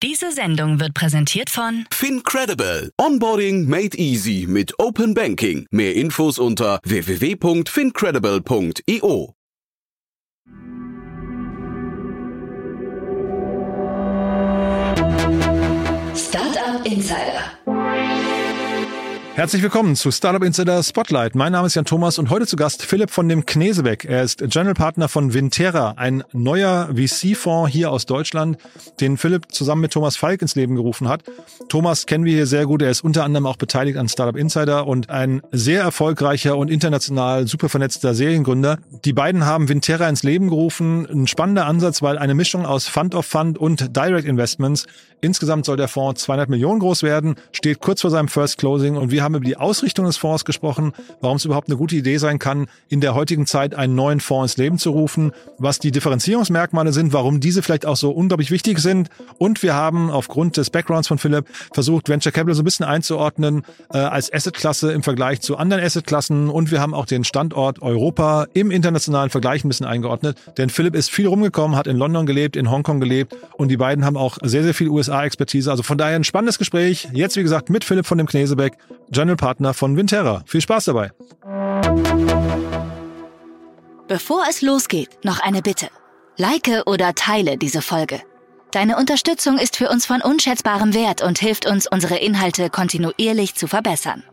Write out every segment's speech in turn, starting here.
Diese Sendung wird präsentiert von FinCredible. Onboarding made easy mit Open Banking. Mehr Infos unter www.fincredible.io. Startup Insider. Herzlich willkommen zu Startup Insider Spotlight. Mein Name ist Jan Thomas und heute zu Gast Philipp von dem Knesebeck. Er ist General Partner von Vintera, ein neuer VC-Fonds hier aus Deutschland, den Philipp zusammen mit Thomas Falk ins Leben gerufen hat. Thomas kennen wir hier sehr gut. Er ist unter anderem auch beteiligt an Startup Insider und ein sehr erfolgreicher und international super vernetzter Seriengründer. Die beiden haben Vintera ins Leben gerufen. Ein spannender Ansatz, weil eine Mischung aus Fund of Fund und Direct Investments. Insgesamt soll der Fonds 200 Millionen groß werden, steht kurz vor seinem First Closing und wir haben über die Ausrichtung des Fonds gesprochen, warum es überhaupt eine gute Idee sein kann, in der heutigen Zeit einen neuen Fonds ins Leben zu rufen, was die Differenzierungsmerkmale sind, warum diese vielleicht auch so unglaublich wichtig sind. Und wir haben aufgrund des Backgrounds von Philipp versucht, Venture Capital so ein bisschen einzuordnen als Assetklasse im Vergleich zu anderen Assetklassen. Und wir haben auch den Standort Europa im internationalen Vergleich ein bisschen eingeordnet. Denn Philipp ist viel rumgekommen, hat in London gelebt, in Hongkong gelebt und die beiden haben auch sehr, sehr viel USA-Expertise. Also von daher ein spannendes Gespräch. Jetzt, wie gesagt, mit Philipp von dem Knesebeck, General Partner von Vintera. Viel Spaß dabei. Bevor es losgeht, noch eine Bitte. Like oder teile diese Folge. Deine Unterstützung ist für uns von unschätzbarem Wert und hilft uns, unsere Inhalte kontinuierlich zu verbessern.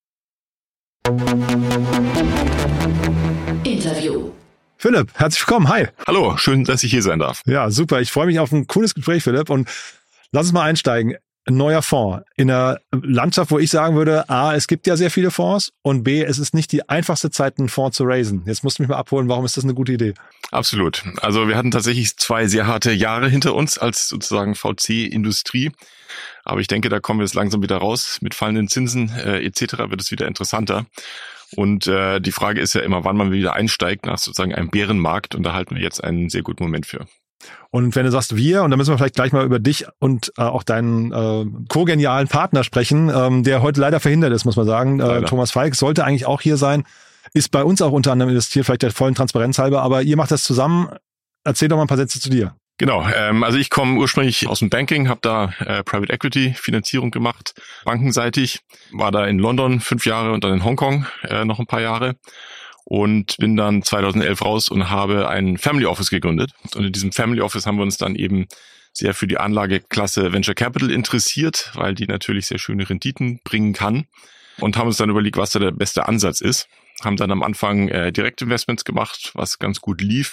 Interview. Philipp, herzlich willkommen. Hi. Hallo, schön, dass ich hier sein darf. Ja, super. Ich freue mich auf ein cooles Gespräch, Philipp. Und lass uns mal einsteigen. Ein neuer Fonds in einer Landschaft, wo ich sagen würde, A, es gibt ja sehr viele Fonds und B, es ist nicht die einfachste Zeit, einen Fonds zu raisen. Jetzt musst du mich mal abholen, warum ist das eine gute Idee? Absolut. Also wir hatten tatsächlich 2 sehr harte Jahre hinter uns als sozusagen VC-Industrie. Aber ich denke, da kommen wir jetzt langsam wieder raus. Mit fallenden Zinsen etc. wird es wieder interessanter. Und die Frage ist ja immer, wann man wieder einsteigt nach sozusagen einem Bärenmarkt. Und da halten wir jetzt einen sehr guten Moment für. Und wenn du sagst wir, und da müssen wir vielleicht gleich mal über dich und auch deinen co-genialen Partner sprechen, der heute leider verhindert ist, muss man sagen. Thomas Falk sollte eigentlich auch hier sein, ist bei uns auch unter anderem investiert, vielleicht der vollen Transparenz halber, aber ihr macht das zusammen. Erzähl doch mal ein paar Sätze zu dir. Genau, also ich komme ursprünglich aus dem Banking, habe da Private Equity Finanzierung gemacht, bankenseitig, war da in London 5 Jahre und dann in Hongkong noch ein paar Jahre. Und bin dann 2011 raus und habe ein Family Office gegründet. Und in diesem Family Office haben wir uns dann eben sehr für die Anlageklasse Venture Capital interessiert, weil die natürlich sehr schöne Renditen bringen kann. Und haben uns dann überlegt, was da der beste Ansatz ist. Haben dann am Anfang Direktinvestments gemacht, was ganz gut lief.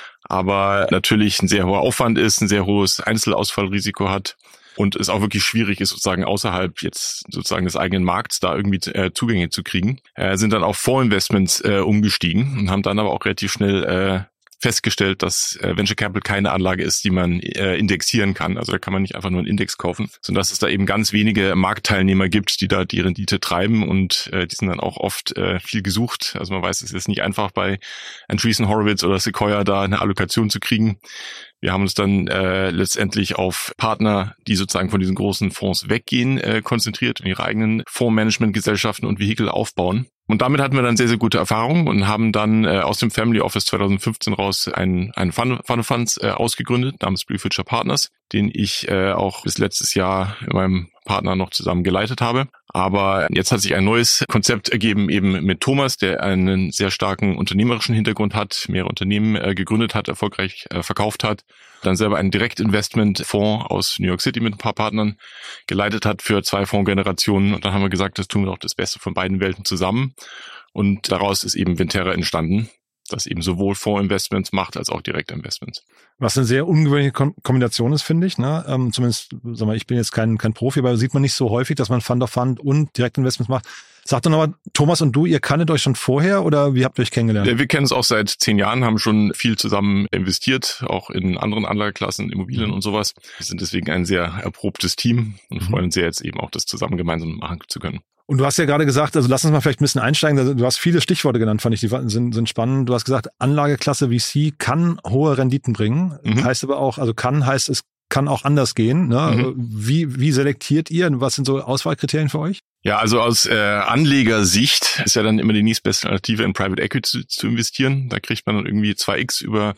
Aber natürlich ein sehr hoher Aufwand ist, ein sehr hohes Einzelausfallrisiko hat. Und es auch wirklich schwierig ist, sozusagen außerhalb jetzt sozusagen des eigenen Markts da irgendwie Zugänge zu kriegen, sind dann auf Fondsinvestments umgestiegen und haben dann aber auch relativ schnell festgestellt, dass Venture Capital keine Anlage ist, die man indexieren kann. Also da kann man nicht einfach nur einen Index kaufen, sondern dass es da eben ganz wenige Marktteilnehmer gibt, die da die Rendite treiben und die sind dann auch oft viel gesucht. Also man weiß, es ist nicht einfach bei Andreessen Horowitz oder Sequoia da eine Allokation zu kriegen. Wir haben uns dann letztendlich auf Partner, die sozusagen von diesen großen Fonds weggehen, konzentriert und ihre eigenen Fondsmanagementgesellschaften und Vehikel aufbauen. Und damit hatten wir dann sehr, sehr gute Erfahrungen und haben dann aus dem Family Office 2015 raus einen Fund of Funds ausgegründet, namens Blue Future Partners, den ich auch bis letztes Jahr mit meinem Partner noch zusammen geleitet habe. Aber jetzt hat sich ein neues Konzept ergeben, eben mit Thomas, der einen sehr starken unternehmerischen Hintergrund hat, mehrere Unternehmen gegründet hat, erfolgreich verkauft hat, dann selber einen Direktinvestmentfonds aus New York City mit ein paar Partnern geleitet hat für 2 Fondsgenerationen. Und dann haben wir gesagt, das tun wir doch das Beste von beiden Welten zusammen. Und daraus ist eben Vintera entstanden, das eben sowohl Fondsinvestments macht als auch Direktinvestments. Was eine sehr ungewöhnliche Kombination ist, finde ich. Ne? Zumindest, sag mal, ich bin jetzt kein Profi, aber sieht man nicht so häufig, dass man Fund of Fund und Direktinvestments macht. Sag doch nochmal, Thomas und du, ihr kanntet euch schon vorher oder wie habt ihr euch kennengelernt? Wir kennen uns auch seit 10 Jahren, haben schon viel zusammen investiert, auch in anderen Anlageklassen, Immobilien und sowas. Wir sind deswegen ein sehr erprobtes Team und freuen uns sehr jetzt eben auch, das zusammen gemeinsam machen zu können. Und du hast ja gerade gesagt, also lass uns mal vielleicht ein bisschen einsteigen. Du hast viele Stichworte genannt, fand ich, die sind spannend. Du hast gesagt, Anlageklasse VC kann hohe Renditen bringen. Heißt aber auch, also heißt, es kann auch anders gehen. Ne? Wie selektiert ihr? Was sind so Auswahlkriterien für euch? Ja, also aus Anlegersicht ist ja dann immer die nächstbeste Alternative in Private Equity zu investieren. Da kriegt man dann irgendwie 2x über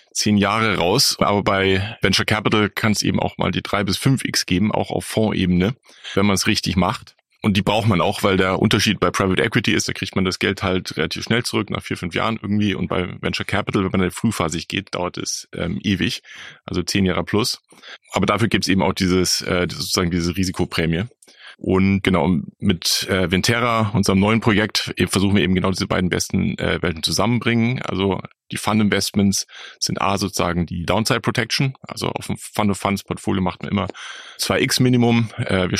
10 Jahre raus. Aber bei Venture Capital kann es eben auch mal die 3 bis 5x geben, auch auf Fondsebene, wenn man es richtig macht. Und die braucht man auch, weil der Unterschied bei Private Equity ist, da kriegt man das Geld halt relativ schnell zurück, nach 4-5 Jahren irgendwie. Und bei Venture Capital, wenn man da frühphasig geht, dauert es ewig, also 10 Jahre plus. Aber dafür gibt es eben auch sozusagen diese Risikoprämie. Und genau, mit Vintera, unserem neuen Projekt, versuchen wir eben genau diese beiden besten Welten zusammenbringen. Also die Fund-Investments sind sozusagen die Downside Protection. Also auf dem Fund-of-Funds-Portfolio macht man immer 2x Minimum.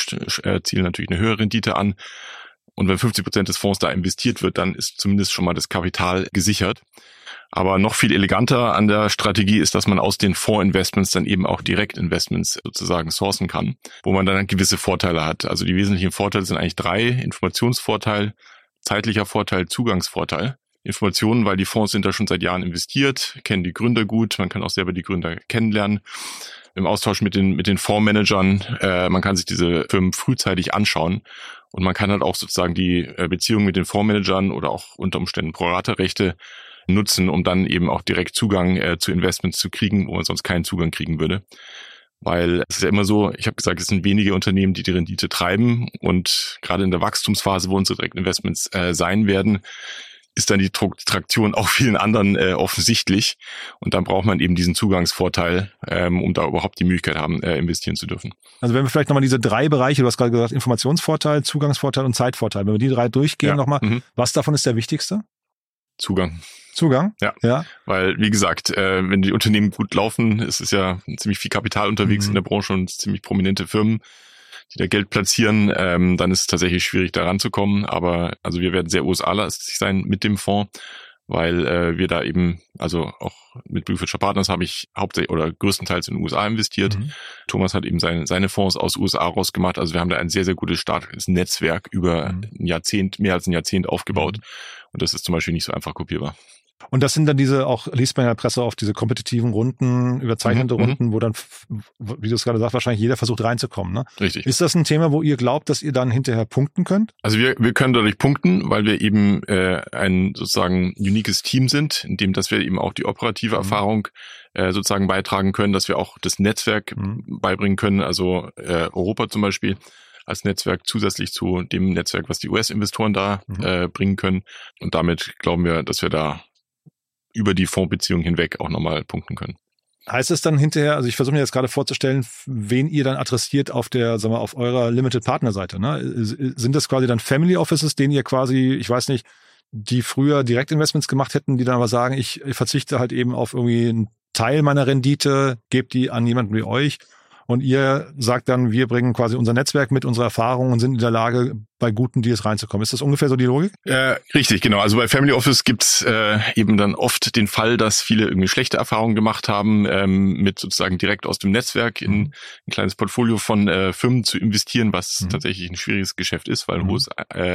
Wir zielen natürlich eine höhere Rendite an. Und wenn 50% des Fonds da investiert wird, dann ist zumindest schon mal das Kapital gesichert. Aber noch viel eleganter an der Strategie ist, dass man aus den Fondsinvestments dann eben auch Direktinvestments sozusagen sourcen kann, wo man dann gewisse Vorteile hat. Also die wesentlichen Vorteile sind eigentlich 3. Informationsvorteil, zeitlicher Vorteil, Zugangsvorteil. Informationen, weil die Fonds sind da schon seit Jahren investiert, kennen die Gründer gut, man kann auch selber die Gründer kennenlernen. Im Austausch mit den Fondsmanagern, man kann sich diese Firmen frühzeitig anschauen und man kann halt auch sozusagen die Beziehung mit den Fondsmanagern oder auch unter Umständen Pro-Rata-Rechte nutzen, um dann eben auch direkt Zugang zu Investments zu kriegen, wo man sonst keinen Zugang kriegen würde. Weil es ist ja immer so, ich habe gesagt, es sind wenige Unternehmen, die Rendite treiben und gerade in der Wachstumsphase, wo unsere Direktinvestments sein werden, ist dann die Traktion auch vielen anderen offensichtlich und dann braucht man eben diesen Zugangsvorteil, um da überhaupt die Möglichkeit haben, investieren zu dürfen. Also wenn wir vielleicht nochmal diese 3 Bereiche, du hast gerade gesagt, Informationsvorteil, Zugangsvorteil und Zeitvorteil, wenn wir die 3 durchgehen nochmal, was davon ist der wichtigste? Zugang. Ja. Weil, wie gesagt, wenn die Unternehmen gut laufen, ist es ja ziemlich viel Kapital unterwegs in der Branche und ziemlich prominente Firmen, die da Geld platzieren, dann ist es tatsächlich schwierig, da ranzukommen. Aber also wir werden sehr USA-lastig sein mit dem Fonds, weil wir da eben, also auch mit Blue Future Partners habe ich hauptsächlich oder größtenteils in den USA investiert. Thomas hat eben seine Fonds aus USA rausgemacht. Also wir haben da ein sehr, sehr gutes starkes Netzwerk über ein Jahrzehnt, mehr als ein Jahrzehnt aufgebaut. Und das ist zum Beispiel nicht so einfach kopierbar. Und das sind dann diese, auch liest man in der Presse auf diese kompetitiven Runden, überzeichnete Runden, wo dann, wie du es gerade sagst, wahrscheinlich jeder versucht reinzukommen, ne? Richtig. Ist das ein Thema, wo ihr glaubt, dass ihr dann hinterher punkten könnt? Also wir können dadurch punkten, weil wir eben ein sozusagen uniques Team sind, in dem, dass wir eben auch die operative Erfahrung sozusagen beitragen können, dass wir auch das Netzwerk beibringen können, also Europa zum Beispiel als Netzwerk zusätzlich zu dem Netzwerk, was die US-Investoren da bringen können. Und damit glauben wir, dass wir da über die Fondsbeziehung hinweg auch nochmal punkten können. Heißt es dann hinterher, also ich versuche mir jetzt gerade vorzustellen, wen ihr dann adressiert auf der, sagen wir, auf eurer Limited Partner Seite, ne? Sind das quasi dann Family Offices, denen ihr quasi, ich weiß nicht, die früher Direktinvestments gemacht hätten, die dann aber sagen, ich verzichte halt eben auf irgendwie einen Teil meiner Rendite, gebt die an jemanden wie euch und ihr sagt dann, wir bringen quasi unser Netzwerk mit, unsere Erfahrung und sind in der Lage, bei guten Deals reinzukommen. Ist das ungefähr so die Logik? Richtig, genau. Also bei Family Office gibt's eben dann oft den Fall, dass viele irgendwie schlechte Erfahrungen gemacht haben, mit sozusagen direkt aus dem Netzwerk in ein kleines Portfolio von Firmen zu investieren, was tatsächlich ein schwieriges Geschäft ist, weil hohes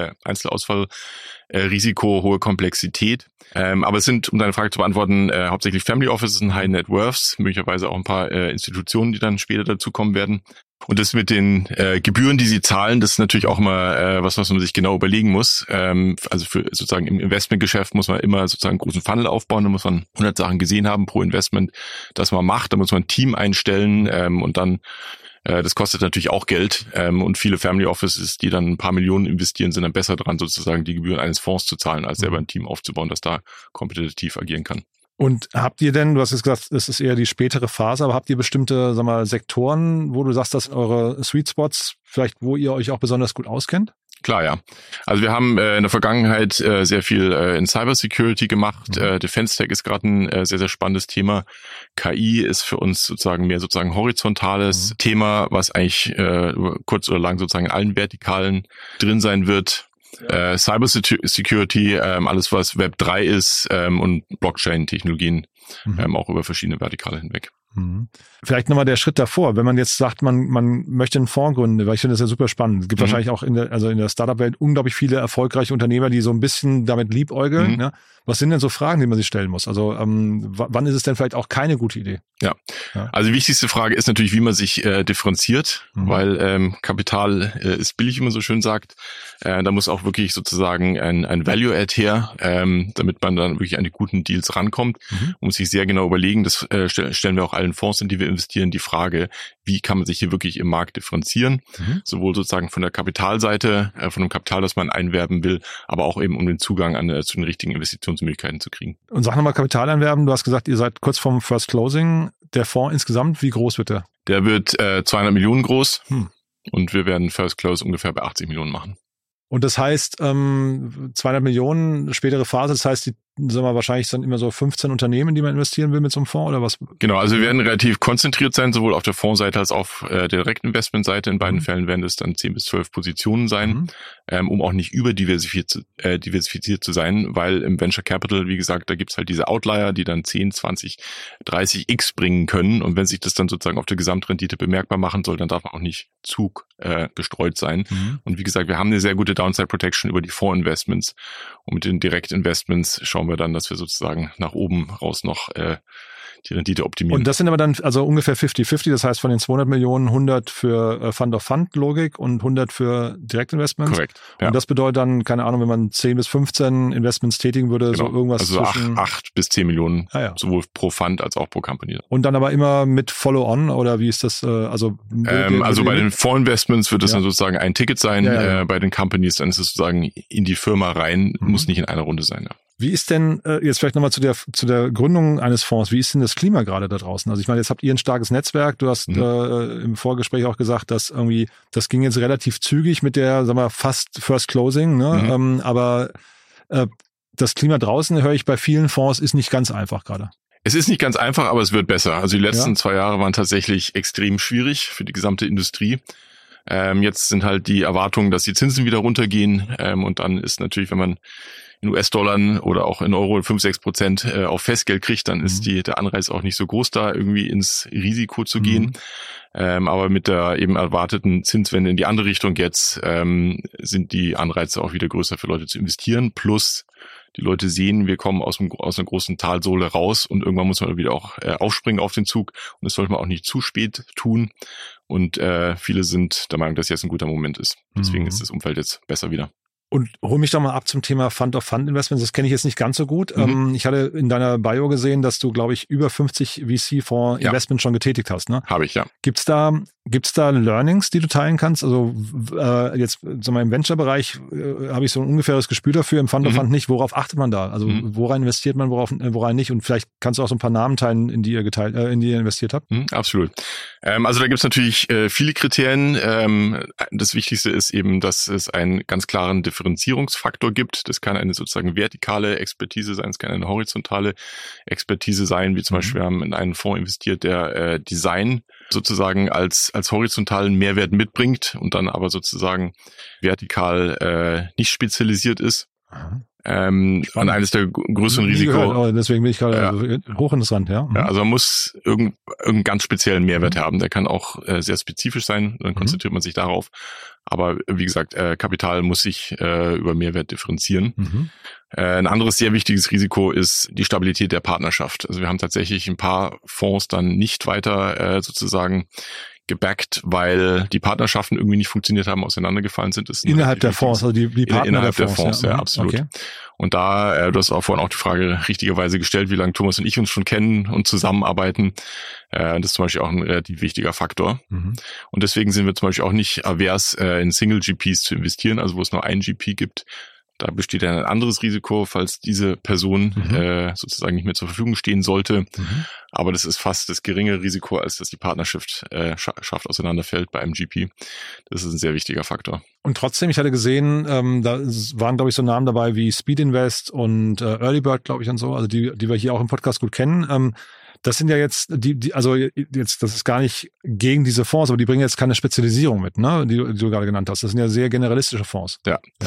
Einzelausfallrisiko, hohe Komplexität. Aber es sind, um deine Frage zu beantworten, hauptsächlich Family Offices und High Net Worths, möglicherweise auch ein paar Institutionen, die dann später dazukommen werden. Und das mit den Gebühren, die sie zahlen, das ist natürlich auch immer was man sich genau überlegen muss. Also für sozusagen im Investmentgeschäft muss man immer sozusagen einen großen Funnel aufbauen, da muss man 100 Sachen gesehen haben pro Investment, das man macht, da muss man ein Team einstellen und dann das kostet natürlich auch Geld und viele Family Offices, die dann ein paar Millionen investieren, sind dann besser dran, sozusagen die Gebühren eines Fonds zu zahlen, als selber ein Team aufzubauen, das da kompetitiv agieren kann. Und habt ihr denn, du hast jetzt gesagt, es ist eher die spätere Phase, aber habt ihr bestimmte, sag mal, Sektoren, wo du sagst, das sind eure Sweet Spots, vielleicht wo ihr euch auch besonders gut auskennt? Klar, ja. Also wir haben in der Vergangenheit sehr viel in Cybersecurity gemacht. Defense Tech ist gerade ein sehr, sehr spannendes Thema. KI ist für uns sozusagen mehr sozusagen horizontales Thema, was eigentlich kurz oder lang sozusagen in allen Vertikalen drin sein wird. Cybersecurity, alles was Web 3 ist und Blockchain-Technologien, auch über verschiedene Vertikale hinweg. Vielleicht nochmal der Schritt davor, wenn man jetzt sagt, man möchte einen Fonds gründen, weil ich finde das ja super spannend. Es gibt wahrscheinlich auch in der Startup-Welt unglaublich viele erfolgreiche Unternehmer, die so ein bisschen damit liebäugeln. Ne? Was sind denn so Fragen, die man sich stellen muss? Also wann ist es denn vielleicht auch keine gute Idee? Ja, also die wichtigste Frage ist natürlich, wie man sich differenziert, weil Kapital ist billig, wie man so schön sagt. Da muss auch wirklich sozusagen ein Value-Add her, damit man dann wirklich an die guten Deals rankommt. Man muss sich sehr genau überlegen, das stellen wir auch allen Fonds, in die wir investieren, die Frage, wie kann man sich hier wirklich im Markt differenzieren, sowohl sozusagen von der Kapitalseite, von dem Kapital, das man einwerben will, aber auch eben um den Zugang zu den richtigen Investitionsmöglichkeiten zu kriegen. Und sag nochmal Kapital einwerben, du hast gesagt, ihr seid kurz vorm First Closing. Der Fonds insgesamt, wie groß wird der? Der wird 200 Millionen groß und wir werden First Close ungefähr bei 80 Millionen machen. Und das heißt, 200 Millionen, spätere Phase, das heißt, die sagen wir, wahrscheinlich sind immer so 15 Unternehmen, die man investieren will mit so einem Fonds oder was? Genau, also wir werden relativ konzentriert sein, sowohl auf der Fondsseite als auch auf der Direktinvestmentseite. In beiden Fällen werden es dann 10 bis 12 Positionen sein, um auch nicht diversifiziert zu sein, weil im Venture Capital, wie gesagt, da gibt's halt diese Outlier, die dann 10, 20, 30x bringen können. Und wenn sich das dann sozusagen auf der Gesamtrendite bemerkbar machen soll, dann darf man auch nicht zu gestreut sein. Und wie gesagt, wir haben eine sehr gute Downside Protection über die Fondsinvestments. Und mit den Direktinvestments schauen wir dann, dass wir sozusagen nach oben raus noch die Rendite optimieren. Und das sind aber dann also ungefähr 50-50, das heißt von den 200 Millionen 100 für Fund-of-Fund-Logik und 100 für Direktinvestments. Korrekt. Ja. Und das bedeutet dann, keine Ahnung, wenn man 10 bis 15 Investments tätigen würde, genau. So irgendwas also zwischen 8 bis 10 Millionen, sowohl pro Fund als auch pro Company. Und dann aber immer mit Follow-on oder wie ist das? Also bei den Fondsinvestments wird das dann sozusagen ein Ticket sein. Bei den Companies dann ist es sozusagen in die Firma rein, muss nicht in einer Runde sein. Ja. Wie ist denn, jetzt vielleicht nochmal zu der Gründung eines Fonds, wie ist denn das Klima gerade da draußen? Also ich meine, jetzt habt ihr ein starkes Netzwerk, du hast im Vorgespräch auch gesagt, dass irgendwie, das ging jetzt relativ zügig mit der, sagen wir, fast First Closing, ne? Aber das Klima draußen, höre ich bei vielen Fonds, ist nicht ganz einfach gerade. Es ist nicht ganz einfach, aber es wird besser. Also die letzten 2 Jahre waren tatsächlich extrem schwierig für die gesamte Industrie. Jetzt sind halt die Erwartungen, dass die Zinsen wieder runtergehen und dann ist natürlich, wenn man in US-Dollar oder auch in Euro 5-6% auf Festgeld kriegt, dann ist der Anreiz auch nicht so groß, da irgendwie ins Risiko zu gehen. Aber mit der eben erwarteten Zinswende in die andere Richtung jetzt sind die Anreize auch wieder größer für Leute zu investieren. Plus die Leute sehen, wir kommen aus einer großen Talsohle raus und irgendwann muss man wieder auch aufspringen auf den Zug. Und das sollte man auch nicht zu spät tun. Und viele sind der Meinung, dass jetzt ein guter Moment ist. Deswegen ist das Umfeld jetzt besser wieder. Und hol mich doch mal ab zum Thema Fund-of-Fund-Investments. Das kenne ich jetzt nicht ganz so gut. Ich hatte in deiner Bio gesehen, dass du, glaube ich, über 50 VC-Fonds-Investments schon getätigt hast. Ne? Habe ich, ja. Gibt's da Learnings, die du teilen kannust? Also jetzt so mal im Venture-Bereich habe ich so ein ungefähres Gespür dafür, im Fund-of-Fund nicht. Worauf achtet man da? Also worein investiert man, worein nicht? Und vielleicht kannst du auch so ein paar Namen teilen, in die ihr investiert habt. Absolut. Also da gibt's natürlich viele Kriterien. Das Wichtigste ist eben, dass es einen ganz klaren Differenzierungsfaktor gibt. Das kann eine sozusagen vertikale Expertise sein, es kann eine horizontale Expertise sein, wie zum Beispiel wir haben in einen Fonds investiert, der Design sozusagen als horizontalen Mehrwert mitbringt und dann aber sozusagen vertikal nicht spezialisiert ist. An eines der größeren Risiko. Deswegen bin ich gerade hochinteressant, ja. Ja, also man muss irgendeinen ganz speziellen Mehrwert haben. Der kann auch sehr spezifisch sein, dann konzentriert man sich darauf. Aber wie gesagt, Kapital muss sich über Mehrwert differenzieren. Ein anderes sehr wichtiges Risiko ist die Stabilität der Partnerschaft. Also wir haben tatsächlich ein paar Fonds dann nicht weiter sozusagen gebackt, weil die Partnerschaften irgendwie nicht funktioniert haben, auseinandergefallen sind. Das innerhalb der Fonds, also die Partner innerhalb der Fonds, ja, absolut. Okay. Und da, du hast auch vorhin auch die Frage richtigerweise gestellt, wie lange Thomas und ich uns schon kennen und zusammenarbeiten. Das ist zum Beispiel auch ein relativ wichtiger Faktor. Und deswegen sind wir zum Beispiel auch nicht avers, in Single GPs zu investieren, also wo es nur einen GP gibt. Da besteht dann ein anderes Risiko, falls diese Person sozusagen nicht mehr zur Verfügung stehen sollte. Aber das ist fast das geringere Risiko, als dass die Partnerschaft auseinanderfällt bei einem GP. Das ist ein sehr wichtiger Faktor. Und trotzdem, ich hatte gesehen, da waren, glaube ich, so Namen dabei wie Speed Invest und Early Bird, glaube ich, und so, also die wir hier auch im Podcast gut kennen. Das sind ja jetzt, also jetzt, das ist gar nicht gegen diese Fonds, aber die bringen jetzt keine Spezialisierung mit, ne, die du gerade genannt hast. Das sind ja sehr generalistische Fonds. Ja.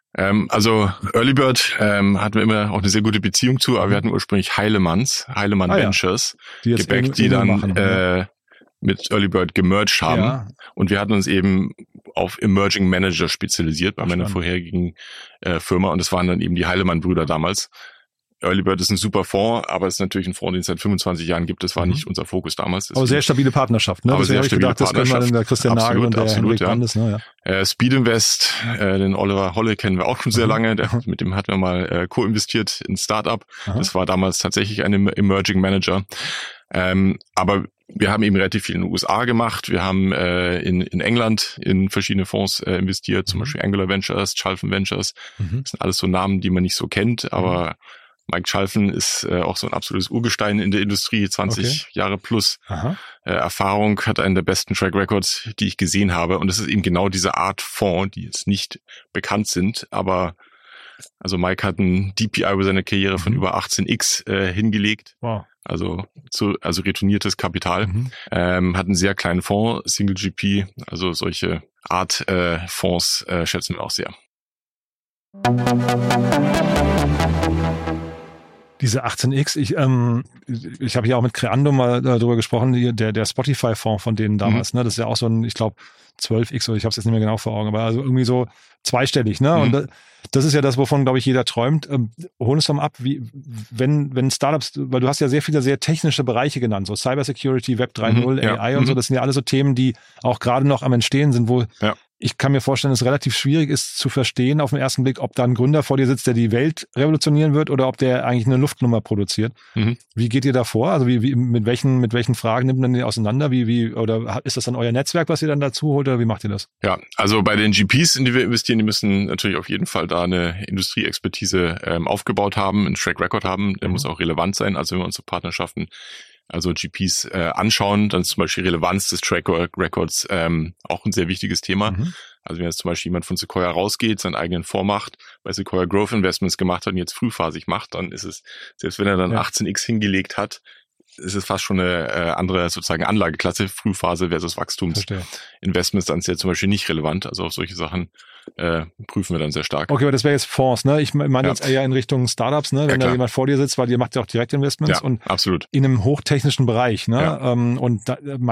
Also Early Bird hatten wir immer auch eine sehr gute Beziehung zu, aber wir hatten ursprünglich Heilemann Ventures, die gebackt, die dann mit Early Bird gemerged haben. Ja. Und wir hatten uns eben auf Emerging Manager spezialisiert bei meiner vorherigen Firma und es waren dann eben die Heilemann-Brüder damals. Early Bird ist ein super Fonds, aber es ist natürlich ein Fonds, den es seit 25 Jahren gibt. Das war nicht unser Fokus damals. Deswegen. Aber sehr stabile Partnerschaft, ne? Aber sehr stabile Partnerschaft. Das können wir dann der Christian Nagel und der Henrik Brandes, ne? Ja. Speed Invest, den Oliver Holle kennen wir auch schon sehr lange. Mit dem hatten wir mal co-investiert in Startup. Das war damals tatsächlich ein Emerging Manager. Aber wir haben eben relativ viel in den USA gemacht. Wir haben in England in verschiedene Fonds investiert, zum Beispiel Angular Ventures, Chalfen Ventures. Das sind alles so Namen, die man nicht so kennt, aber Mike Chalfen ist auch so ein absolutes Urgestein in der Industrie, 20 Jahre plus Erfahrung, hat einen der besten Track Records, die ich gesehen habe. Und das ist eben genau diese Art Fonds, die jetzt nicht bekannt sind, aber also Mike hat ein DPI über seine Karriere von über 18x hingelegt. Wow. Also retourniertes Kapital. Hat einen sehr kleinen Fonds, Single GP, also solche Art Fonds schätzen wir auch sehr. Diese 18x, ich habe ja auch mit Creando mal darüber gesprochen, der Spotify-Fonds von denen damals, ne? Das ist ja auch so ein, ich glaube, 12x oder ich habe es jetzt nicht mehr genau vor Augen, aber also irgendwie so zweistellig, ne? Und das ist ja das, wovon, glaube ich, jeder träumt. Hol uns doch mal ab, wie, wenn Startups, weil du hast ja sehr viele sehr technische Bereiche genannt, so Cybersecurity, Web 3.0, AI und so, das sind ja alle so Themen, die auch gerade noch am Entstehen sind, wo ich kann mir vorstellen, dass es relativ schwierig ist zu verstehen auf den ersten Blick, ob da ein Gründer vor dir sitzt, der die Welt revolutionieren wird oder ob der eigentlich eine Luftnummer produziert. Wie geht ihr da vor? Also mit welchen Fragen nimmt man die auseinander? Oder ist das dann euer Netzwerk, was ihr dann dazu holt, oder wie macht ihr das? Ja, also bei den GPs, in die wir investieren, die müssen natürlich auf jeden Fall da eine Industrieexpertise aufgebaut haben, einen Track Record haben, der muss auch relevant sein. Also wenn wir unsere Partnerschaften, also GPs anschauen, dann ist zum Beispiel Relevanz des Track Records auch ein sehr wichtiges Thema. Also wenn jetzt zum Beispiel jemand von Sequoia rausgeht, seinen eigenen Fonds macht, bei Sequoia Growth Investments gemacht hat und jetzt frühphasig macht, dann ist es, selbst wenn er dann 18x hingelegt hat, ist es fast schon eine andere sozusagen Anlageklasse, Frühphase versus Wachstumsinvestments, dann ist ja zum Beispiel nicht relevant. Also auf solche Sachen prüfen wir dann sehr stark. Okay, aber das wäre jetzt Fonds, ne? Ich meine jetzt eher in Richtung Startups, ne? Wenn da jemand vor dir sitzt, weil ihr macht ja auch Direktinvestments und absolut. In einem hochtechnischen Bereich, ne? Und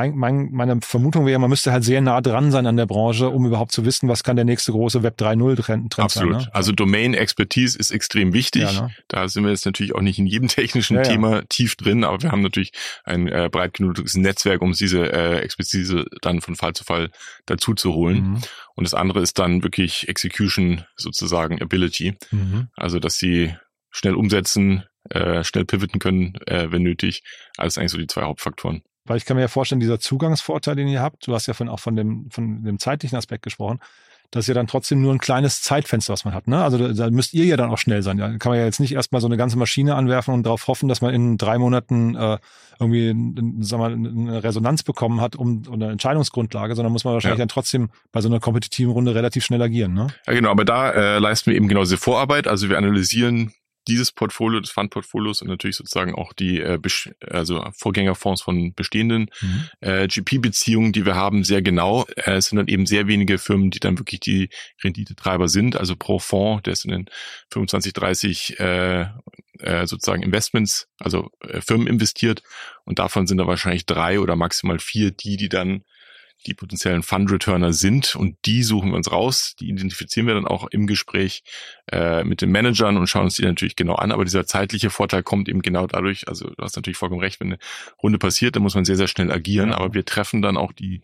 meine Vermutung wäre, man müsste halt sehr nah dran sein an der Branche, um überhaupt zu wissen, was kann der nächste große Web 3.0 Trend absolut sein. Ne? Also Domain-Expertise ist extrem wichtig. Ja, ne? Da sind wir jetzt natürlich auch nicht in jedem technischen Thema tief drin, aber wir haben natürlich ein breit genuges Netzwerk, um diese Expertise dann von Fall zu Fall dazu zu holen. Und das andere ist dann wirklich Execution, sozusagen Ability. Also, dass sie schnell umsetzen, schnell pivoten können, wenn nötig. Alles eigentlich so die zwei Hauptfaktoren. Weil ich kann mir ja vorstellen, dieser Zugangsvorteil, den ihr habt, du hast ja auch von dem zeitlichen Aspekt gesprochen, das ist ja dann trotzdem nur ein kleines Zeitfenster, was man hat, ne? Also da müsst ihr ja dann auch schnell sein. Da kann man ja jetzt nicht erstmal so eine ganze Maschine anwerfen und darauf hoffen, dass man in 3 Monaten irgendwie, sagen wir mal, eine Resonanz bekommen hat und eine Entscheidungsgrundlage, sondern muss man wahrscheinlich dann trotzdem bei so einer kompetitiven Runde relativ schnell agieren, ne? Ja, genau, aber da leisten wir eben genau diese Vorarbeit. Also wir analysieren dieses Portfolio, des Fundportfolios und natürlich sozusagen auch die also Vorgängerfonds von bestehenden GP-Beziehungen, die wir haben, sehr genau. Es sind dann eben sehr wenige Firmen, die dann wirklich die Renditetreiber sind. Also pro Fonds, der ist in den 25, 30 sozusagen Investments, also Firmen investiert und davon sind da wahrscheinlich 3 oder maximal 4 die dann die potenziellen Fund-Returner sind und die suchen wir uns raus, die identifizieren wir dann auch im Gespräch mit den Managern und schauen uns die natürlich genau an, aber dieser zeitliche Vorteil kommt eben genau dadurch, also du hast natürlich vollkommen recht, wenn eine Runde passiert, dann muss man sehr, sehr schnell agieren, aber wir treffen dann auch die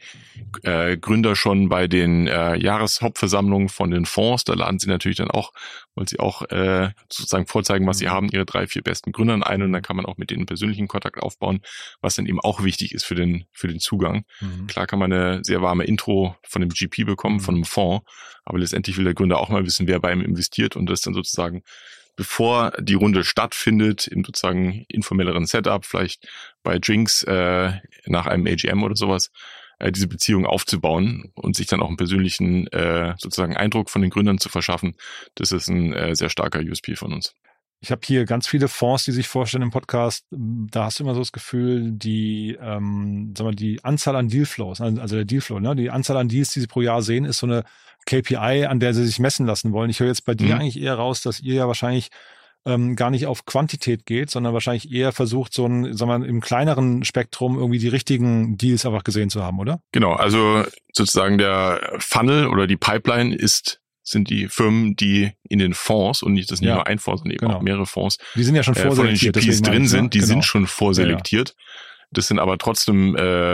Gründer schon bei den Jahreshauptversammlungen von den Fonds, da laden sie natürlich dann auch, weil sie auch sozusagen vorzeigen, was sie haben, ihre 3, 4 besten Gründern ein und dann kann man auch mit denen persönlichen Kontakt aufbauen, was dann eben auch wichtig ist für den Zugang. Klar kann man eine sehr warme Intro von dem GP bekommen, von einem Fonds, aber letztendlich will der Gründer auch mal wissen, wer bei ihm investiert und das dann sozusagen, bevor die Runde stattfindet, im sozusagen informelleren Setup, vielleicht bei Drinks nach einem AGM oder sowas, diese Beziehung aufzubauen und sich dann auch einen persönlichen sozusagen Eindruck von den Gründern zu verschaffen, das ist ein sehr starker USP von uns. Ich habe hier ganz viele Fonds, die sich vorstellen im Podcast. Da hast du immer so das Gefühl, die Anzahl an Dealflows, also der Dealflow, ne, die Anzahl an Deals, die sie pro Jahr sehen, ist so eine KPI, an der sie sich messen lassen wollen. Ich höre jetzt bei dir eigentlich eher raus, dass ihr ja wahrscheinlich gar nicht auf Quantität geht, sondern wahrscheinlich eher versucht, so im kleineren Spektrum irgendwie die richtigen Deals einfach gesehen zu haben, oder? Genau, also sozusagen der Funnel oder die Pipeline sind die Firmen, die in den Fonds und nicht nur ein Fonds, sondern eben auch mehrere Fonds. Die sind ja schon vorselektiert. Von den GPs drin sind, die sind schon vorselektiert. Ja. Das sind aber trotzdem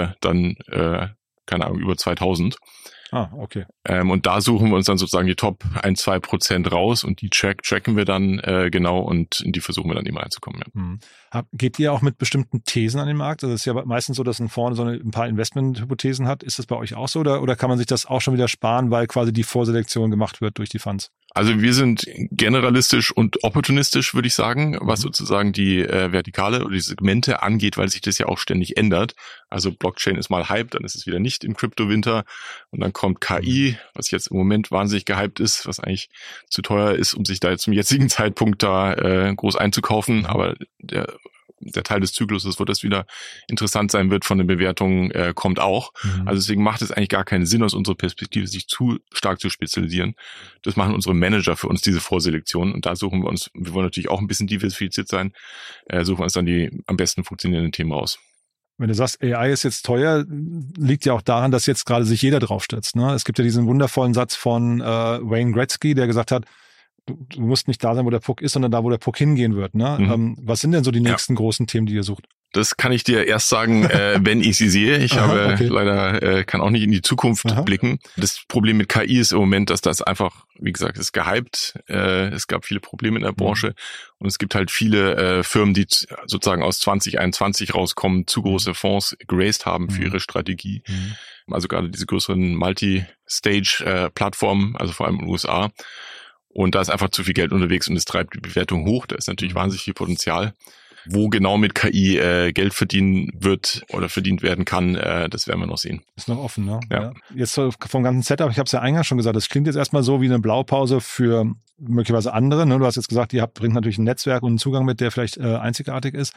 keine Ahnung, über 2000. Ah, okay. Und da suchen wir uns dann sozusagen die Top 1-2% raus und die tracken wir dann genau und in die versuchen wir dann immer reinzukommen. Ja. Geht ihr auch mit bestimmten Thesen an den Markt? Also es ist ja meistens so, dass ein Fonds so ein paar Investmenthypothesen hat. Ist das bei euch auch so oder kann man sich das auch schon wieder sparen, weil quasi die Vorselektion gemacht wird durch die Funds? Also wir sind generalistisch und opportunistisch, würde ich sagen, was sozusagen die Vertikale oder die Segmente angeht, weil sich das ja auch ständig ändert. Also Blockchain ist mal Hype, dann ist es wieder nicht im Crypto-Winter und dann kommt KI, was jetzt im Moment wahnsinnig gehypt ist, was eigentlich zu teuer ist, um sich da jetzt zum jetzigen Zeitpunkt da groß einzukaufen. Aber der Teil des Zykluses, wo das wieder interessant sein wird von den Bewertungen, kommt auch. Also deswegen macht es eigentlich gar keinen Sinn aus unserer Perspektive, sich zu stark zu spezialisieren. Das machen unsere Manager für uns, diese Vorselektion. Und da suchen wir wollen natürlich auch ein bisschen diversifiziert sein, suchen wir uns dann die am besten funktionierenden Themen raus. Wenn du sagst, AI ist jetzt teuer, liegt ja auch daran, dass jetzt gerade sich jeder draufstürzt. Ne? Es gibt ja diesen wundervollen Satz von Wayne Gretzky, der gesagt hat, du musst nicht da sein, wo der Puck ist, sondern da, wo der Puck hingehen wird. Ne? Was sind denn so die nächsten großen Themen, die ihr sucht? Das kann ich dir erst sagen, wenn ich sie sehe. Ich leider kann auch nicht in die Zukunft blicken. Das Problem mit KI ist im Moment, dass das einfach, wie gesagt, ist gehypt. Es gab viele Probleme in der Branche und es gibt halt viele Firmen, die sozusagen aus 2021 rauskommen, zu große Fonds geraced haben für ihre Strategie. Also gerade diese größeren Multi-Stage-Plattformen, also vor allem in den USA. Und da ist einfach zu viel Geld unterwegs und es treibt die Bewertung hoch. Da ist natürlich wahnsinnig viel Potenzial. Wo genau mit KI Geld verdienen wird oder verdient werden kann, das werden wir noch sehen. Ist noch offen, ne? Ja. Jetzt vom ganzen Setup, ich habe es ja eingangs schon gesagt, das klingt jetzt erstmal so wie eine Blaupause für möglicherweise andere. Ne? Du hast jetzt gesagt, ihr bringt natürlich ein Netzwerk und einen Zugang mit, der vielleicht einzigartig ist.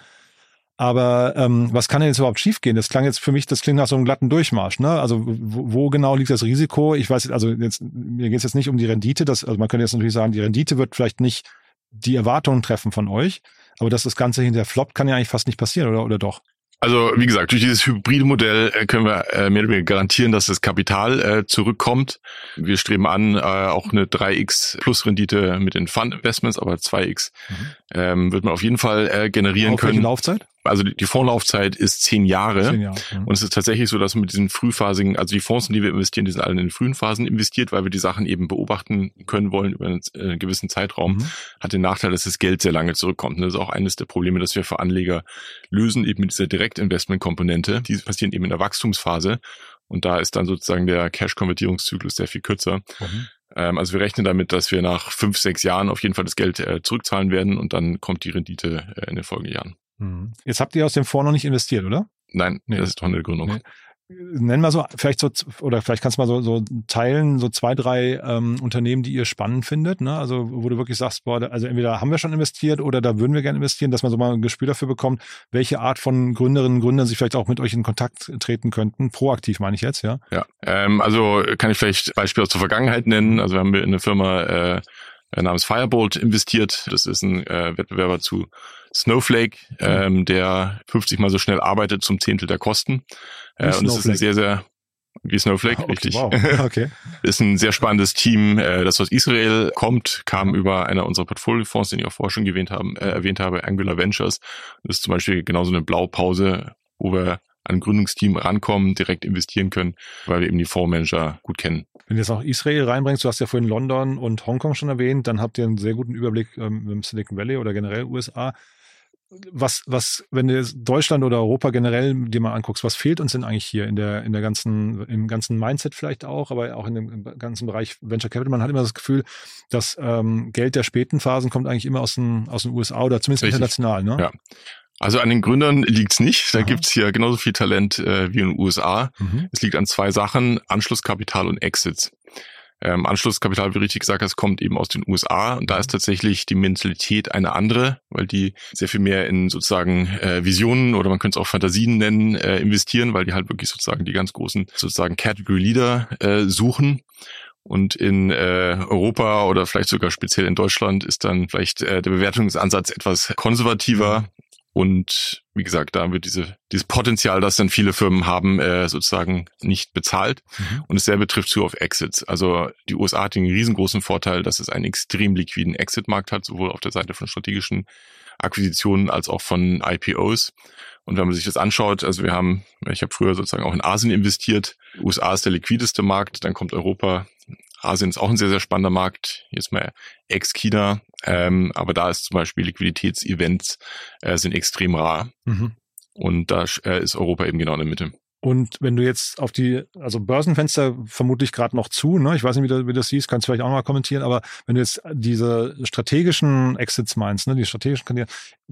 Aber was kann denn jetzt überhaupt schiefgehen? Das klingt nach so einem glatten Durchmarsch. Ne? Also wo genau liegt das Risiko? Ich weiß, also mir geht es jetzt nicht um die Rendite. Also man könnte jetzt natürlich sagen, die Rendite wird vielleicht nicht die Erwartungen treffen von euch. Aber dass das Ganze hinterher floppt, kann ja eigentlich fast nicht passieren, oder doch? Also wie gesagt, durch dieses hybride Modell können wir mehr oder weniger garantieren, dass das Kapital zurückkommt. Wir streben an, auch eine 3x plus Rendite mit den Fund-Investments, aber 2x wird man auf jeden Fall generieren können. Welche Laufzeit? Also die Fondslaufzeit ist 10 Jahre. 10 Jahre. Und es ist tatsächlich so, dass mit diesen frühphasigen, also die Fonds, in die wir investieren, die sind alle in den frühen Phasen investiert, weil wir die Sachen eben beobachten können wollen über einen gewissen Zeitraum. Hat den Nachteil, dass das Geld sehr lange zurückkommt. Und das ist auch eines der Probleme, das wir für Anleger lösen, eben mit dieser Direktinvestment-Komponente. Die passieren eben in der Wachstumsphase. Und da ist dann sozusagen der Cash-Konvertierungszyklus sehr viel kürzer. Also wir rechnen damit, dass wir nach 5-6 Jahren auf jeden Fall das Geld zurückzahlen werden und dann kommt die Rendite in den folgenden Jahren. Jetzt habt ihr aus dem Fonds noch nicht investiert, oder? Nein, das ist doch eine Gründung. Nee. Nenn mal so, vielleicht kannst du mal so teilen, so 2, 3 Unternehmen, die ihr spannend findet, ne? Also wo du wirklich sagst, also entweder haben wir schon investiert oder da würden wir gerne investieren, dass man so mal ein Gespür dafür bekommt, welche Art von Gründerinnen und Gründern sich vielleicht auch mit euch in Kontakt treten könnten. Proaktiv meine ich jetzt, ja? Ja, also kann ich vielleicht Beispiele aus der Vergangenheit nennen. Also wir haben in eine Firma namens Firebolt investiert. Das ist ein Wettbewerber zu Snowflake, der 50 mal so schnell arbeitet zum Zehntel der Kosten. Und es ist ein sehr, wie Snowflake, okay, richtig. Wow. Okay. Ist ein sehr spannendes Team, das aus Israel kam über einer unserer Portfoliofonds, den ich auch vorher schon erwähnt habe, Angular Ventures. Das ist zum Beispiel genauso eine Blaupause, wo wir an ein Gründungsteam rankommen, direkt investieren können, weil wir eben die Fondsmanager gut kennen. Wenn du jetzt auch Israel reinbringst, du hast ja vorhin London und Hongkong schon erwähnt, dann habt ihr einen sehr guten Überblick im Silicon Valley oder generell USA. Wenn du jetzt Deutschland oder Europa generell dir mal anguckst, was fehlt uns denn eigentlich hier im ganzen Mindset vielleicht auch, aber auch im ganzen Bereich Venture Capital? Man hat immer das Gefühl, dass Geld der späten Phasen kommt eigentlich immer aus den USA oder zumindest international, ne? Ja. Also an den Gründern liegt's nicht. Da gibt's hier genauso viel Talent wie in den USA. Es liegt an 2 Sachen, Anschlusskapital und Exits. Anschlusskapital, wie du richtig gesagt hast, kommt eben aus den USA und da ist tatsächlich die Mentalität eine andere, weil die sehr viel mehr in sozusagen Visionen oder man könnte es auch Fantasien nennen, investieren, weil die halt wirklich sozusagen die ganz großen sozusagen Category Leader suchen. Und in Europa oder vielleicht sogar speziell in Deutschland ist dann vielleicht der Bewertungsansatz etwas konservativer. Und wie gesagt, da wird dieses Potenzial, das dann viele Firmen haben, sozusagen nicht bezahlt. Und dasselbe trifft zu auf Exits. Also die USA hat den riesengroßen Vorteil, dass es einen extrem liquiden Exit-Markt hat, sowohl auf der Seite von strategischen Akquisitionen als auch von IPOs. Und wenn man sich das anschaut, also ich habe früher sozusagen auch in Asien investiert. USA ist der liquideste Markt, dann kommt Europa. Asien ist auch ein sehr, sehr spannender Markt. Hier ist mal Ex-China. Aber da ist zum Beispiel Liquiditätsevents sind extrem rar. Und da ist Europa eben genau in der Mitte. Und wenn du jetzt also Börsenfenster vermutlich gerade noch zu, ne? Ich weiß nicht, wie das hieß, kannst du vielleicht auch mal kommentieren, aber wenn du jetzt diese strategischen Exits meinst, ne, die strategischen Kandidaten,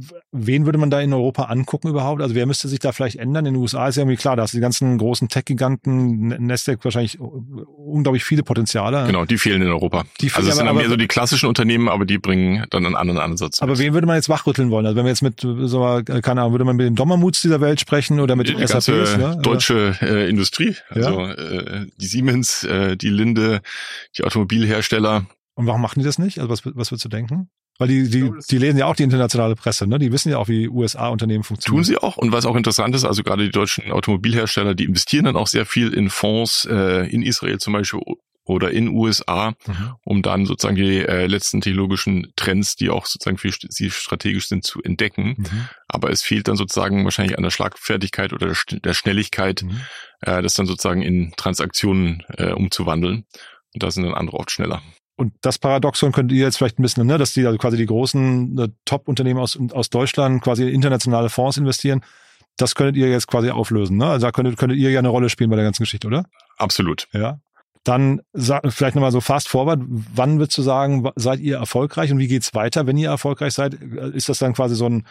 wen würde man da in Europa angucken überhaupt? Also wer müsste sich da vielleicht ändern? In den USA ist ja irgendwie klar, da hast du die ganzen großen Tech-Giganten, Nasdaq wahrscheinlich unglaublich viele Potenziale. Genau, die fehlen in Europa. Also es sind dann mehr so die klassischen Unternehmen, aber die bringen dann einen anderen Ansatz. Aber wen würde man jetzt wachrütteln wollen? Also wenn wir jetzt mit so, keine Ahnung, würde man mit den Dommermuts dieser Welt sprechen oder mit den SAPs? Ne? Deutsche Industrie, also die Siemens, die Linde, die Automobilhersteller. Und warum machen die das nicht? Also was würdest du denken? Weil die lesen ja auch die internationale Presse, ne? Die wissen ja auch, wie USA-Unternehmen funktionieren. Tun sie auch. Und was auch interessant ist, also gerade die deutschen Automobilhersteller, die investieren dann auch sehr viel in Fonds, in Israel zum Beispiel oder in USA, um dann sozusagen die letzten technologischen Trends, die auch sozusagen für sie strategisch sind, zu entdecken. Aber es fehlt dann sozusagen wahrscheinlich an der Schlagfertigkeit oder der Schnelligkeit, das dann sozusagen in Transaktionen umzuwandeln. Und da sind dann andere oft schneller. Und das Paradoxon könnt ihr jetzt vielleicht ein bisschen, ne, dass die also quasi die großen Top-Unternehmen aus Deutschland quasi in internationale Fonds investieren. Das könntet ihr jetzt quasi auflösen, ne? Also da könntet ihr ja eine Rolle spielen bei der ganzen Geschichte, oder? Absolut. Ja. Dann vielleicht nochmal so fast forward. Wann würdest du sagen, seid ihr erfolgreich und wie geht's weiter, wenn ihr erfolgreich seid? Ist das dann quasi so ein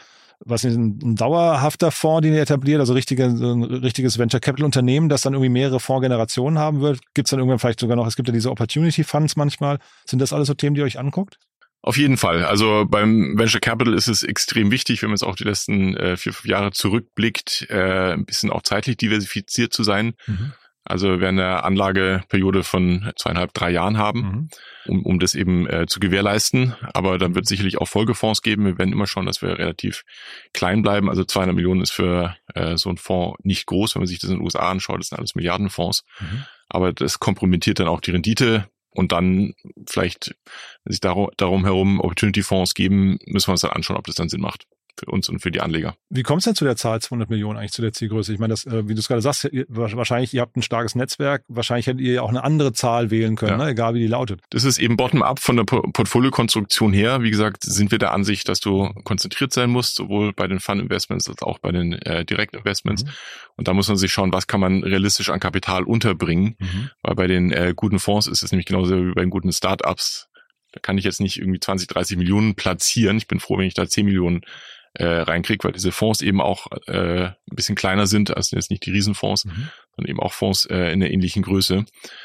dauerhafter Fonds, den ihr etabliert, also ein richtiges Venture Capital Unternehmen, das dann irgendwie mehrere Fondsgenerationen haben wird? Gibt's dann irgendwann vielleicht sogar noch, es gibt ja diese Opportunity Funds manchmal. Sind das alles so Themen, die ihr euch anguckt? Auf jeden Fall. Also beim Venture Capital ist es extrem wichtig, wenn man jetzt auch die letzten 4-5 Jahre zurückblickt, ein bisschen auch zeitlich diversifiziert zu sein. Also wir werden eine Anlageperiode von 2,5-3 Jahren haben, um das eben zu gewährleisten. Aber dann wird es sicherlich auch Folgefonds geben. Wir werden immer schauen, dass wir relativ klein bleiben. Also 200 Millionen ist für so ein Fonds nicht groß. Wenn man sich das in den USA anschaut, das sind alles Milliardenfonds. Aber das kompromittiert dann auch die Rendite. Und dann vielleicht, wenn sich darum herum Opportunity-Fonds geben, müssen wir uns dann anschauen, ob das dann Sinn macht für uns und für die Anleger. Wie kommt es denn zu der Zahl 200 Millionen eigentlich, zu der Zielgröße? Ich meine, das, wie du es gerade sagst, wahrscheinlich, ihr habt ein starkes Netzwerk, wahrscheinlich hättet ihr ja auch eine andere Zahl wählen können, ne? Egal wie die lautet. Das ist eben bottom-up von der Portfoliokonstruktion her. Wie gesagt, sind wir der Ansicht, dass du konzentriert sein musst, sowohl bei den Fund-Investments als auch bei den Direct-Investments. Und da muss man sich schauen, was kann man realistisch an Kapital unterbringen, weil bei den guten Fonds ist es nämlich genauso wie bei den guten Startups. Da kann ich jetzt nicht irgendwie 20, 30 Millionen platzieren. Ich bin froh, wenn ich da 10 Millionen reinkriege, weil diese Fonds eben auch ein bisschen kleiner sind, als jetzt nicht die Riesenfonds, sondern eben auch Fonds in einer ähnlichen Größe.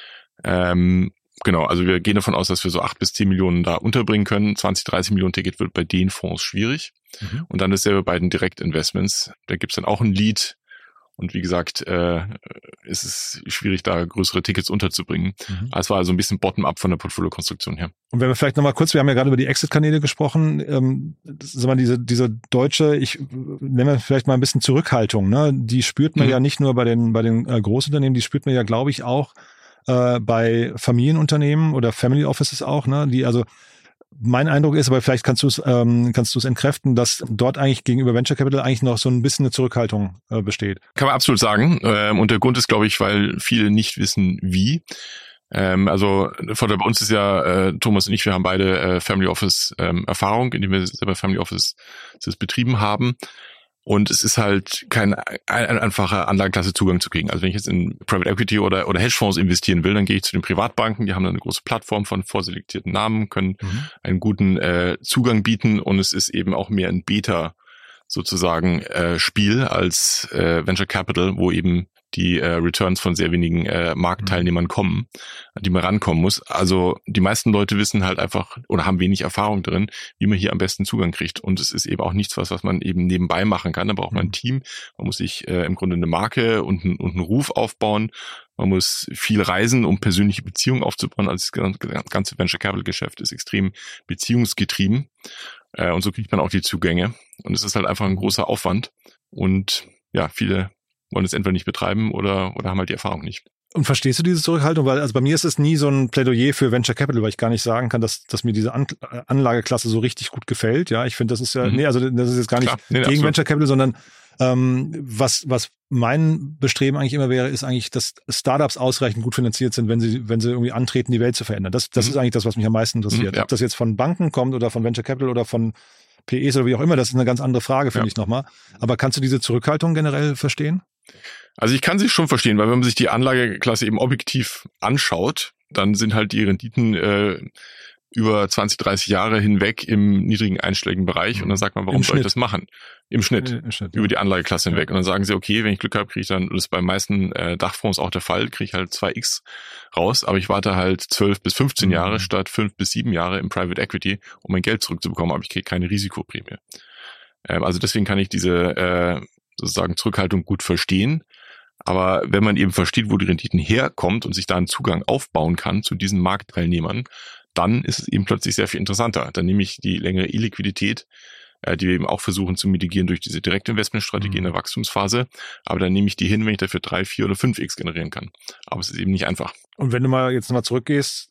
Genau, also wir gehen davon aus, dass wir so 8 bis 10 Millionen da unterbringen können. 20, 30 Millionen Ticket wird bei den Fonds schwierig. Und dann dasselbe bei den Direktinvestments. Da gibt's dann auch ein Lead. Und wie gesagt, ist es schwierig, da größere Tickets unterzubringen. Es war also ein bisschen bottom-up von der Portfoliokonstruktion her. Und wenn wir vielleicht nochmal kurz, wir haben ja gerade über die Exit-Kanäle gesprochen, sag mal, diese deutsche, ich nenne vielleicht mal ein bisschen Zurückhaltung, ne? Die spürt man ja nicht nur bei den Großunternehmen, die spürt man ja, glaube ich, auch bei Familienunternehmen oder Family Offices auch, ne? Die also mein Eindruck ist, aber vielleicht kannst du es entkräften, dass dort eigentlich gegenüber Venture Capital eigentlich noch so ein bisschen eine Zurückhaltung besteht. Kann man absolut sagen. Und der Grund ist, glaube ich, weil viele nicht wissen, wie. Also Vorteil bei uns ist ja, Thomas und ich, wir haben beide Family Office Erfahrung, indem wir selber Family Office betrieben haben. Und es ist halt kein einfacher Anlageklasse Zugang zu kriegen. Also wenn ich jetzt in Private Equity oder Hedgefonds investieren will, dann gehe ich zu den Privatbanken. Die haben dann eine große Plattform von vorselektierten Namen, können einen guten Zugang bieten. Und es ist eben auch mehr ein Beta sozusagen Spiel als Venture Capital, wo eben die Returns von sehr wenigen Marktteilnehmern kommen, an die man rankommen muss. Also die meisten Leute wissen halt einfach oder haben wenig Erfahrung drin, wie man hier am besten Zugang kriegt. Und es ist eben auch nichts, was man eben nebenbei machen kann. Da braucht man ein Team. Man muss sich im Grunde eine Marke und einen Ruf aufbauen. Man muss viel reisen, um persönliche Beziehungen aufzubauen. Also das ganze Venture Capital Geschäft ist extrem beziehungsgetrieben. Und so kriegt man auch die Zugänge. Und es ist halt einfach ein großer Aufwand. Und ja, viele wollen es entweder nicht betreiben oder haben halt die Erfahrung nicht. Und verstehst du diese Zurückhaltung? Weil also bei mir ist es nie so ein Plädoyer für Venture Capital, weil ich gar nicht sagen kann, dass mir diese Anlageklasse so richtig gut gefällt. Ja, ich finde, das ist ja, das ist jetzt gar nicht gegen absolut. Venture Capital, sondern was mein Bestreben eigentlich immer wäre, ist eigentlich, dass Startups ausreichend gut finanziert sind, wenn sie irgendwie antreten, die Welt zu verändern. Das ist eigentlich das, was mich am meisten interessiert. Ob das jetzt von Banken kommt oder von Venture Capital oder von PEs oder wie auch immer, das ist eine ganz andere Frage, finde ich nochmal. Aber kannst du diese Zurückhaltung generell verstehen? Also ich kann sie schon verstehen, weil wenn man sich die Anlageklasse eben objektiv anschaut, dann sind halt die Renditen über 20, 30 Jahre hinweg im niedrigen einstelligen Bereich und dann sagt man, warum soll ich das machen? Im Schnitt über die Anlageklasse hinweg. Und dann sagen sie, okay, wenn ich Glück habe, kriege ich dann, das ist bei meisten Dachfonds auch der Fall, kriege ich halt 2x raus, aber ich warte halt 12 bis 15 Jahre statt 5 bis 7 Jahre im Private Equity, um mein Geld zurückzubekommen, aber ich kriege keine Risikoprämie. Also deswegen kann ich diese sozusagen Zurückhaltung gut verstehen. Aber wenn man eben versteht, wo die Renditen herkommt und sich da einen Zugang aufbauen kann zu diesen Marktteilnehmern, dann ist es eben plötzlich sehr viel interessanter. Dann nehme ich die längere Illiquidität, die wir eben auch versuchen zu mitigieren durch diese Direktinvestmentstrategie in der Wachstumsphase. Aber dann nehme ich die hin, wenn ich dafür 3, 4 oder 5x generieren kann. Aber es ist eben nicht einfach. Und wenn du mal jetzt nochmal zurückgehst,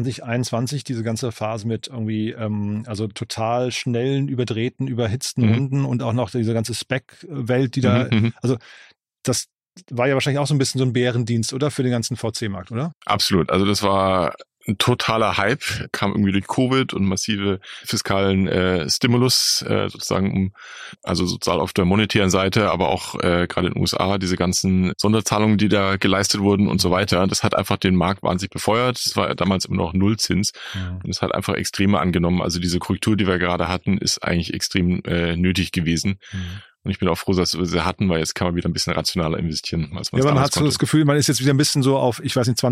2021, diese ganze Phase mit irgendwie, also total schnellen, überdrehten, überhitzten Runden und auch noch diese ganze Spec-Welt, die da, also das war ja wahrscheinlich auch so ein bisschen so ein Bärendienst, oder? Für den ganzen VC-Markt, oder? Absolut. Also das war ein totaler Hype, kam irgendwie durch Covid und massive fiskalen Stimulus, sozusagen, also sozusagen auf der monetären Seite, aber auch gerade in den USA, diese ganzen Sonderzahlungen, die da geleistet wurden und so weiter. Das hat einfach den Markt wahnsinnig befeuert. Es war damals immer noch Nullzins und es hat einfach Extreme angenommen. Also diese Korrektur, die wir gerade hatten, ist eigentlich extrem nötig gewesen. Und ich bin auch froh, dass wir sie hatten, weil jetzt kann man wieder ein bisschen rationaler investieren, als man es damals konnte. Man hat so das Gefühl, man ist jetzt wieder ein bisschen so auf, ich weiß nicht,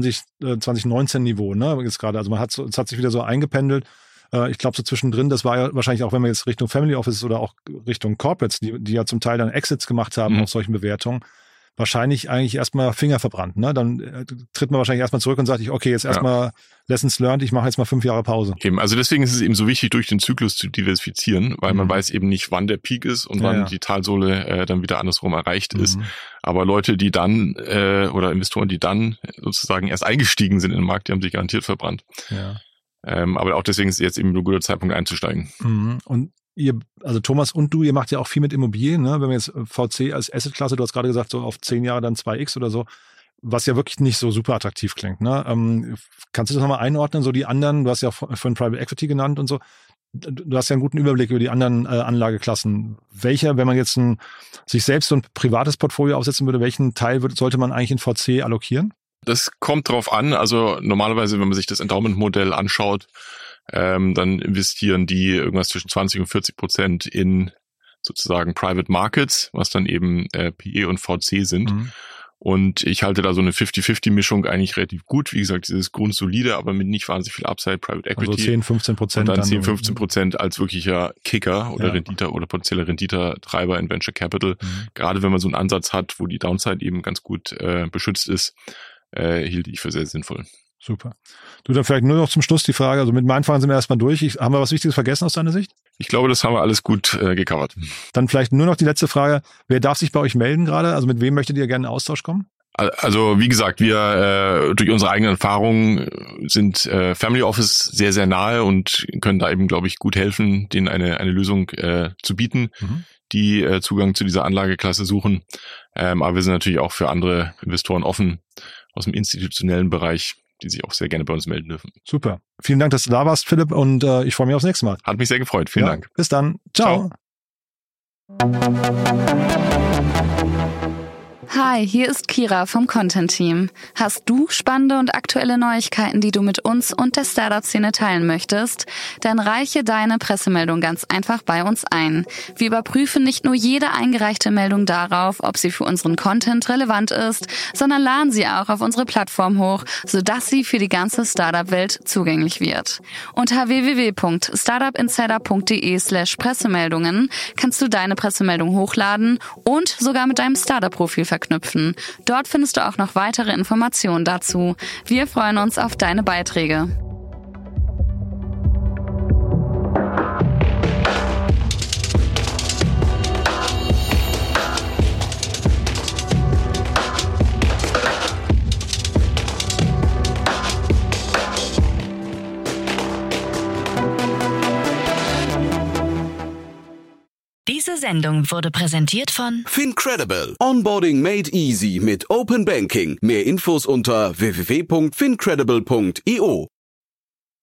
2019 Niveau, ne? Jetzt gerade. Also es hat sich wieder so eingependelt. Ich glaube, so zwischendrin, das war ja wahrscheinlich auch, wenn man jetzt Richtung Family Office oder auch Richtung Corporates, die ja zum Teil dann Exits gemacht haben auf solchen Bewertungen, wahrscheinlich eigentlich erstmal Finger verbrannt. Ne? Dann tritt man wahrscheinlich erstmal zurück und sagt, okay, jetzt erstmal Lessons learned, ich mache jetzt mal 5 Jahre Pause. Eben, also deswegen ist es eben so wichtig, durch den Zyklus zu diversifizieren, weil man weiß eben nicht, wann der Peak ist und wann die Talsohle dann wieder andersrum erreicht ist. Aber Leute, die dann oder Investoren, die dann sozusagen erst eingestiegen sind in den Markt, die haben sich garantiert verbrannt. Ja. Aber auch deswegen ist jetzt eben ein guter Zeitpunkt einzusteigen. Und ihr, also Thomas und du, ihr macht ja auch viel mit Immobilien, ne? Wenn wir jetzt VC als Assetklasse, du hast gerade gesagt, so auf 10 Jahre dann 2x oder so, was ja wirklich nicht so super attraktiv klingt. Ne? Kannst du das nochmal einordnen, so die anderen, du hast ja von Private Equity genannt und so, du hast ja einen guten Überblick über die anderen Anlageklassen. Welcher, wenn man jetzt sich selbst so ein privates Portfolio aufsetzen würde, welchen Teil sollte man eigentlich in VC allokieren? Das kommt drauf an. Also normalerweise, wenn man sich das Endowment-Modell anschaut, dann investieren die irgendwas zwischen 20% und 40% in sozusagen Private Markets, was dann eben PE und VC sind. Und ich halte da so eine 50-50-Mischung eigentlich relativ gut. Wie gesagt, dieses grundsolide, aber mit nicht wahnsinnig viel Upside, Private Equity. Also 10-15%. Und dann 10-15% als wirklicher Kicker oder Rendite oder potenzieller Rendite-Treiber in Venture Capital. Gerade wenn man so einen Ansatz hat, wo die Downside eben ganz gut beschützt ist, hielt ich für sehr sinnvoll. Super. Du, dann vielleicht nur noch zum Schluss die Frage, also mit meinen Fragen sind wir erstmal durch. Haben wir was Wichtiges vergessen aus deiner Sicht? Ich glaube, das haben wir alles gut gecovert. Dann vielleicht nur noch die letzte Frage. Wer darf sich bei euch melden gerade? Also mit wem möchtet ihr gerne in Austausch kommen? Also wie gesagt, wir durch unsere eigenen Erfahrungen sind Family Office sehr, sehr nahe und können da eben, glaube ich, gut helfen, denen eine Lösung zu bieten, die Zugang zu dieser Anlageklasse suchen. Aber wir sind natürlich auch für andere Investoren offen aus dem institutionellen Bereich, die sich auch sehr gerne bei uns melden dürfen. Super. Vielen Dank, dass du da warst, Philipp, und ich freue mich aufs nächste Mal. Hat mich sehr gefreut. Vielen Dank. Bis dann. Ciao. Hi, hier ist Kira vom Content-Team. Hast du spannende und aktuelle Neuigkeiten, die du mit uns und der Startup-Szene teilen möchtest? Dann reiche deine Pressemeldung ganz einfach bei uns ein. Wir überprüfen nicht nur jede eingereichte Meldung darauf, ob sie für unseren Content relevant ist, sondern laden sie auch auf unsere Plattform hoch, sodass sie für die ganze Startup-Welt zugänglich wird. Unter www.startupinsider.de/Pressemeldungen kannst du deine Pressemeldung hochladen und sogar mit deinem Startup-Profil verknüpfen. Dort findest du auch noch weitere Informationen dazu. Wir freuen uns auf deine Beiträge. Diese Sendung wurde präsentiert von Fincredible. Onboarding made easy mit Open Banking. Mehr Infos unter www.fincredible.io.